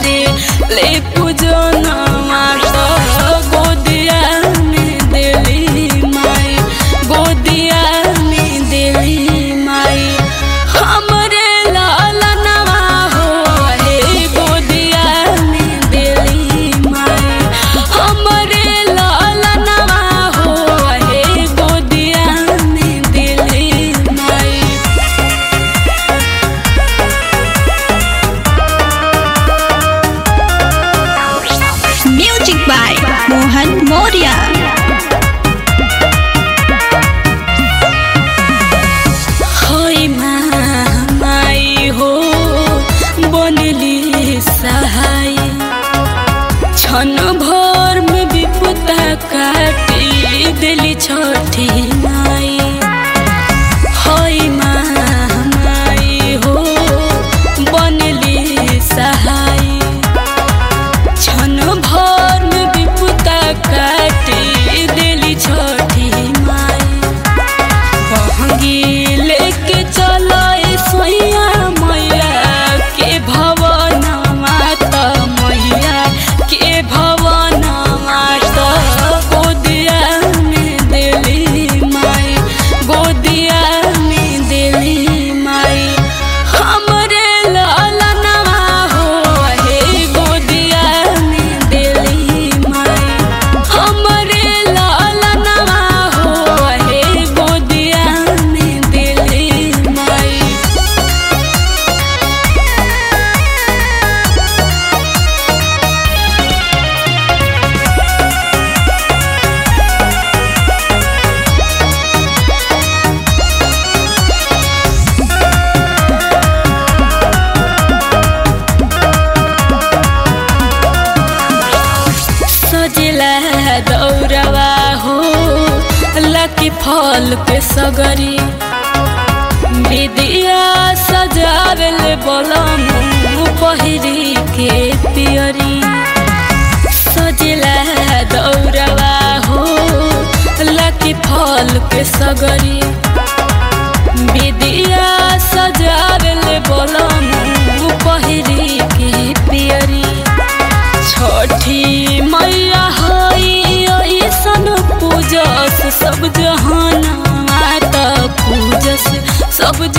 दे ले पूजनवा गोदिया में देली माई गोदिया में देली माई हमरे लालनवा हो हे गोदिया में देली माई हमरे लालनवा हो हे गोदिया में देली माई। Music by Mohan Moria. होई माई हो बनली सहाय क्षण भर में विपदा काटी दिली छठी माई होई माई हो बनली सहाय क्षण भर में विपदा काटी दिली छठी माई बहंगी लेके चलो सोया मैया के भवन माता मैया के भवन माता गोदिया में देली माई गोदिया में देली माई हमरे लालनवा हो हे गोदिया में देली माई हमरे लालनवा हो हे गोदिया में देली माई। सजला दौरवा हो लकी फल के सगरी विदिया सजावेल बलम पहिरी के पियरी सजला दौरवा हो लकी फल के सगरी विदिया सजावेल बलम पहिरी के पियरी छठी मैया हई ऐसन पूजस सब जहान माता पूजस सब